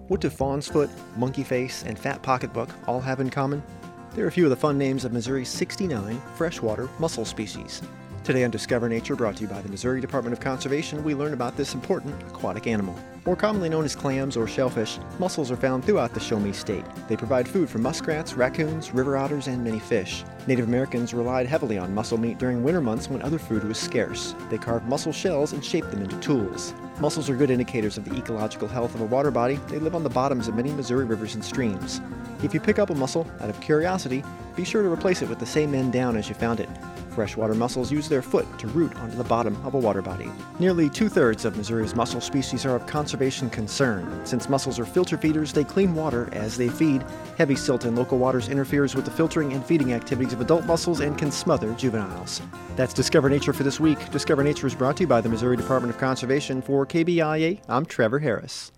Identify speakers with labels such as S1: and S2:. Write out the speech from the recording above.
S1: What do fawn's foot, monkey face, and fat pocketbook all have in common? There are a few of the fun names of Missouri's 69 freshwater mussel species. Today on Discover Nature, brought to you by the Missouri Department of Conservation, we learn about this important aquatic animal. More commonly known as clams or shellfish, mussels are found throughout the Show Me State. They provide food for muskrats, raccoons, river otters, and many fish. Native Americans relied heavily on mussel meat during winter months when other food was scarce. They carved mussel shells and shaped them into tools. Mussels are good indicators of the ecological health of a water body. They live on the bottoms of many Missouri rivers and streams. If you pick up a mussel out of curiosity, be sure to replace it with the same end down as you found it. Freshwater mussels use their foot to root onto the bottom of a water body. Nearly 2/3 of Missouri's mussel species are of conservation concern. Since mussels are filter feeders, they clean water as they feed. Heavy silt in local waters interferes with the filtering and feeding activities of adult mussels and can smother juveniles. That's Discover Nature for this week. Discover Nature is brought to you by the Missouri Department of Conservation. For KBIA, I'm Trevor Harris.